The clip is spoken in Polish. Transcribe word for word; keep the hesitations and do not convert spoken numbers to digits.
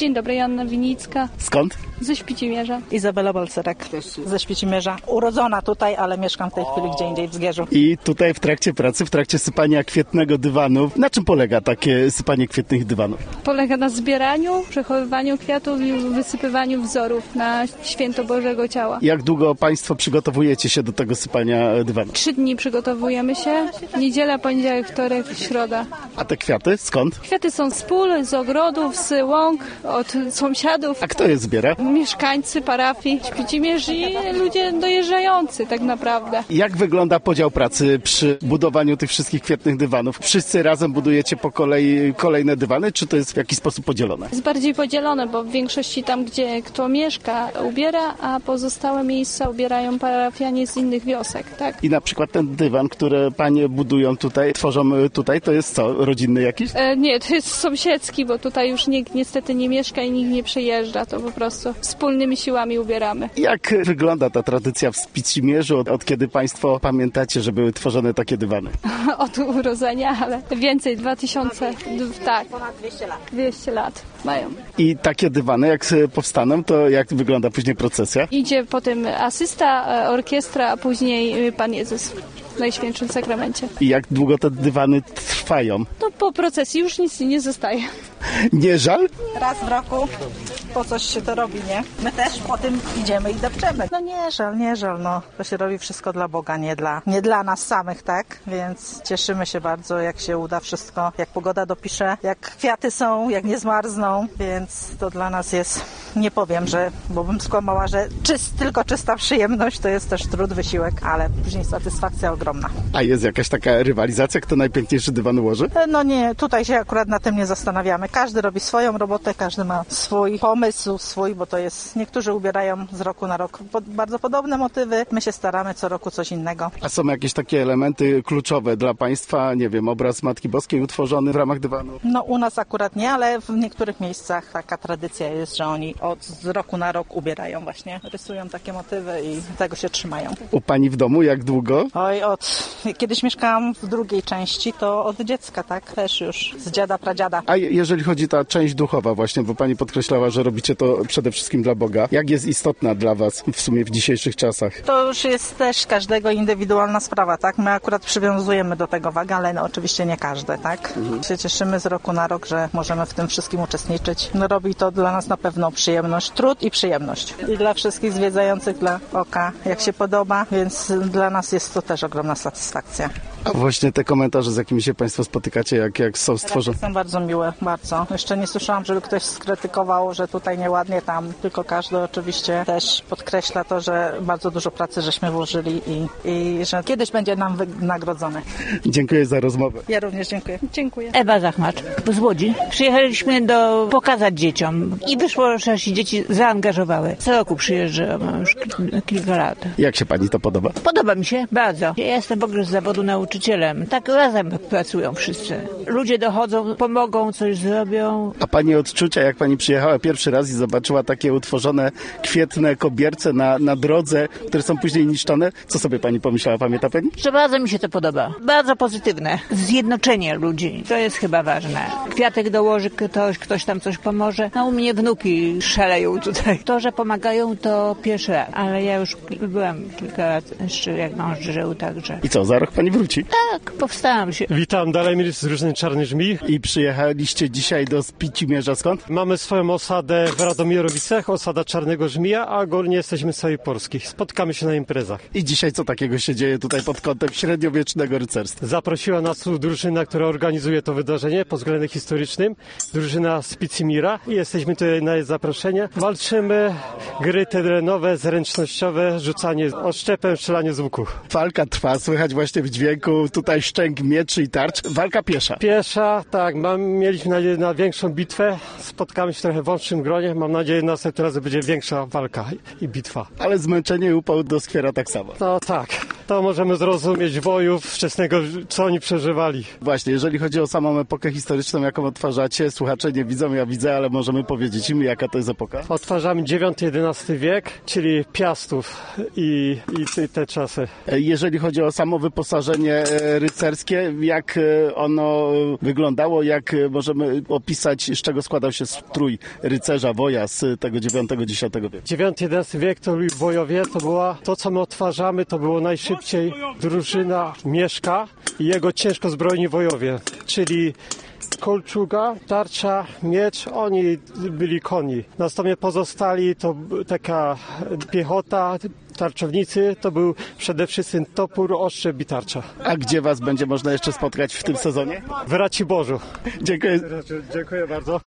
Dzień dobry, Joanna Winicka. Skąd? Ze Świcimierza. Izabela Balcerek, też ze Świcimierza. Urodzona tutaj, ale mieszkam w tej chwili gdzie indziej w Zgierzu. I tutaj w trakcie pracy, w trakcie sypania kwietnego dywanu. Na czym polega takie sypanie kwietnych dywanów? Polega na zbieraniu, przechowywaniu kwiatów i wysypywaniu wzorów na święto Bożego Ciała. Jak długo Państwo przygotowujecie się do tego sypania dywanów? Trzy dni przygotowujemy się. Niedziela, poniedziałek, wtorek, środa. A te kwiaty skąd? Kwiaty są z pól, z ogrodów, z łąk, od sąsiadów. A kto je zbiera? Mieszkańcy parafii Świcimierz i ludzie dojeżdżający tak naprawdę. Jak wygląda podział pracy przy budowaniu tych wszystkich kwietnych dywanów? Wszyscy razem budujecie po kolei kolejne dywany, czy to jest w jakiś sposób podzielone? Jest bardziej podzielone, bo w większości tam, gdzie kto mieszka, ubiera, a pozostałe miejsca ubierają parafianie z innych wiosek, tak? I na przykład ten dywan, który panie budują tutaj, tworzą tutaj, to jest co? Rodzinny jakiś? E, nie, to jest sąsiedzki, bo tutaj już nikt niestety nie mieszka i nikt nie przejeżdża, to po prostu wspólnymi siłami ubieramy. Jak wygląda ta tradycja w Świcimierzu, od, od kiedy państwo pamiętacie, że były tworzone takie dywany? Od urodzenia, ale więcej, dwa tysiące, tak. Ponad dwieście lat. dwieście lat mają. I takie dywany, jak powstaną, to jak wygląda później procesja? Idzie potem asysta, orkiestra, a później Pan Jezus w Najświętszym Sakramencie. I jak długo te dywany trwają? To po procesji już nic nie zostaje. Nie żal? Raz w roku po coś się to robi, nie? My też po tym idziemy i depczemy. No nie żal, nie żal, no. To się robi wszystko dla Boga, nie dla, nie dla nas samych, tak? Więc cieszymy się bardzo, jak się uda wszystko, jak pogoda dopisze, jak kwiaty są, jak nie zmarzną, więc to dla nas jest, nie powiem, że, bo bym skłamała, że czyst, tylko czysta przyjemność, to jest też trud, wysiłek, ale później satysfakcja ogromna. A jest jakaś taka rywalizacja, kto najpiękniejszy dywan ułoży? No nie, tutaj się akurat na tym nie zastanawiamy. Każdy robi swoją robotę, każdy ma swój pomysł, swój, bo to jest, niektórzy ubierają z roku na rok po, bardzo podobne motywy. My się staramy co roku coś innego. A są jakieś takie elementy kluczowe dla państwa, nie wiem, obraz Matki Boskiej utworzony w ramach dywanu? No u nas akurat nie, ale w niektórych miejscach taka tradycja jest, że oni od z roku na rok ubierają właśnie, rysują takie motywy i tego się trzymają. U pani w domu jak długo? Oj, od kiedyś mieszkałam w drugiej części, to od dziecka, tak? Też już z dziada, pradziada. A jeżeli chodzi ta część duchowa właśnie, bo pani podkreślała, że robicie to przede wszystkim dla Boga. Jak jest istotna dla was w sumie w dzisiejszych czasach? To już jest też każdego indywidualna sprawa, tak? My akurat przywiązujemy do tego wagę, ale no, oczywiście nie każde, tak? Mhm. Się cieszymy z roku na rok, że możemy w tym wszystkim uczestniczyć. No robi to dla nas na pewno przyjemność, trud i przyjemność. I dla wszystkich zwiedzających, dla oka, jak się podoba, więc dla nas jest to też ogromna satysfakcja. A właśnie te komentarze, z jakimi się państwo spotykacie, jak, jak są stworzone? Są bardzo miłe, bardzo. Jeszcze nie słyszałam, żeby ktoś skrytykował, że tutaj nieładnie, tam, tylko każdy oczywiście też podkreśla to, że bardzo dużo pracy żeśmy włożyli i, i że kiedyś będzie nam wynagrodzone. Dziękuję za rozmowę. Ja również dziękuję. Dziękuję. Ewa Zachmat z Łodzi. Przyjechaliśmy do pokazać dzieciom i wyszło, że się dzieci zaangażowały. Co roku przyjeżdżam, mam już kilka lat. Jak się pani to podoba? Podoba mi się bardzo. Ja jestem w ogóle z zawodu nauczycielem. Tak razem pracują wszyscy. Ludzie dochodzą, pomogą, coś zrobią. A pani odczucia, jak pani przyjechała pierwszy raz i zobaczyła takie utworzone kwietne kobierce na, na drodze, które są później niszczone, co sobie pani pomyślała, pamięta pani? Że bardzo mi się to podoba. Bardzo pozytywne. Zjednoczenie ludzi. To jest chyba ważne. Kwiatek dołoży ktoś, ktoś tam coś pomoże. No u mnie wnuki szaleją tutaj. To, że pomagają, to pierwszy raz. Ale ja już byłam kilka lat jeszcze jak mąż żył, także. I co, za rok pani wróci? Tak, powstałam się. Witam, Dalej z Różnych Czarnych Żmij. I przyjechaliście dzisiaj do Świcimierza skąd? Mamy swoją osadę w Radomierowicach, osada Czarnego Żmija, a ogólnie jesteśmy z całej Polski. Spotkamy się na imprezach. I dzisiaj co takiego się dzieje tutaj pod kątem średniowiecznego rycerstwa? Zaprosiła nas tu drużyna, która organizuje to wydarzenie pod względem historycznym. Drużyna z Świcimira i jesteśmy tutaj na jej zaproszenie. Walczymy, gry terenowe, zręcznościowe, rzucanie oszczepem, strzelanie z łuku. Walka trwa, słychać właśnie w dźwięku tutaj szczęk mieczy i tarcz. Walka piesza. Piesza, tak, mam, mieliśmy nadzieję na większą bitwę. Spotkamy się trochę w wąższym gronie. Mam nadzieję, że następnym razem będzie większa walka i bitwa. Ale zmęczenie i upał doskwiera tak samo. No tak, to możemy zrozumieć wojów wczesnego, co oni przeżywali. Właśnie, jeżeli chodzi o samą epokę historyczną, jaką odtwarzacie, słuchacze nie widzą, ja widzę, ale możemy powiedzieć im, jaka to jest epoka? Odtwarzamy dziewiąty jedenasty wiek, czyli Piastów i, i te czasy. Jeżeli chodzi o samo wyposażenie rycerskie, jak ono wyglądało, jak możemy opisać, z czego składał się strój rycerza, woja z tego dziewiątego dziesiątego wieku? dziewiąty jedenasty wiek to byli bojowie, to była to, co my odtwarzamy, to było najszybciej drużyna Mieszka i jego ciężko zbrojni wojowie, czyli kolczuga, tarcza, miecz, oni byli koni. Następnie pozostali to taka piechota, tarczownicy, to był przede wszystkim topór, oszczep i tarcza. A gdzie was będzie można jeszcze spotkać w tym sezonie? W Raciborzu. Dziękuję. Dziękuję bardzo.